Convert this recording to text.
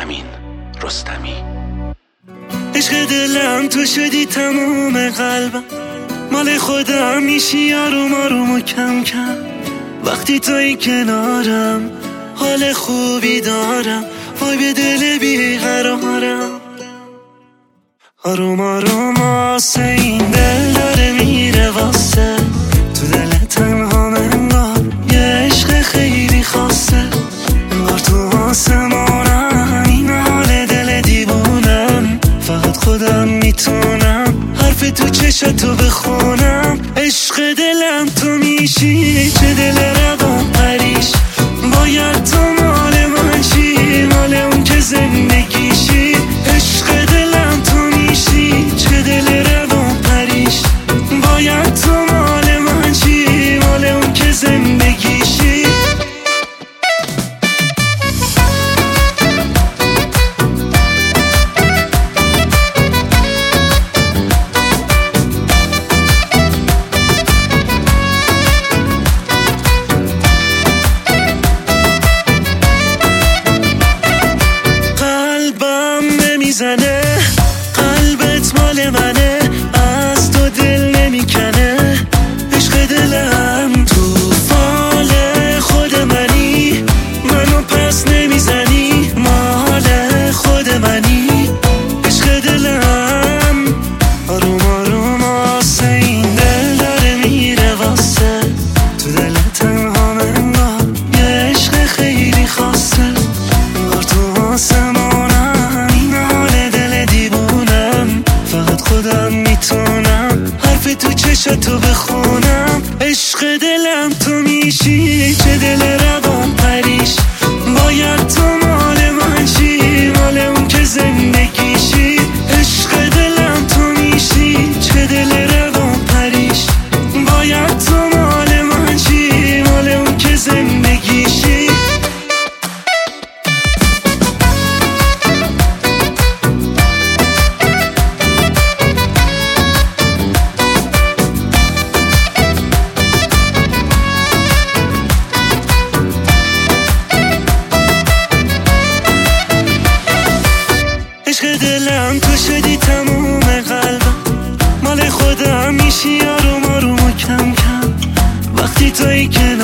امین رستمی. عشق دلم تو شدی تموم قلبم، مال خودم میشی آروم آروم و کم کم. وقتی توی کنارم حال خوبی دارم، وای به دل بیقرارم. آروم آروم آسه این دل داره میره واسه، تو دل تنها انگار یه عشق خیلی خاصه. انگار تو آسمانم این حال دل دیوونم، فقط خودم میتونم حرف تو چشاتو بخونم. عشق دلم تو میشی، چه دل روان پریش، باید تو مال من چی، مال اون که زندگیشی. عشق دلم تو میشی، چه دل روان پریش، باید تو مال من چی، مال اون که زندگیشی. میزنه قلبت مال منه، از تو دل نمیکنه. عشق دلم تو فال خود منی، منو پس نمیزنی، مال خود منی. عشق دلم آروم آروم آسه این دل داره میره واسه، تو دل تنها انگار یه عشق خیلی خاصه. انگار تو آسمانم این حال دل دیوونم، فقط خودم میتونم حرف تو چشاتو بخونم. عشق دلم تو میشی، چه دل روان پریش، باید تو مال من چی، مال اون که زندگیشی. عشق دلم تو میشی، چه دل روان پریش، باید تو مال من چی، مال اون که زندگیشی. عشق دلم تو شدی تموم قلبم، مال خودم میشی آروم آروم و کم کم. وقتی توی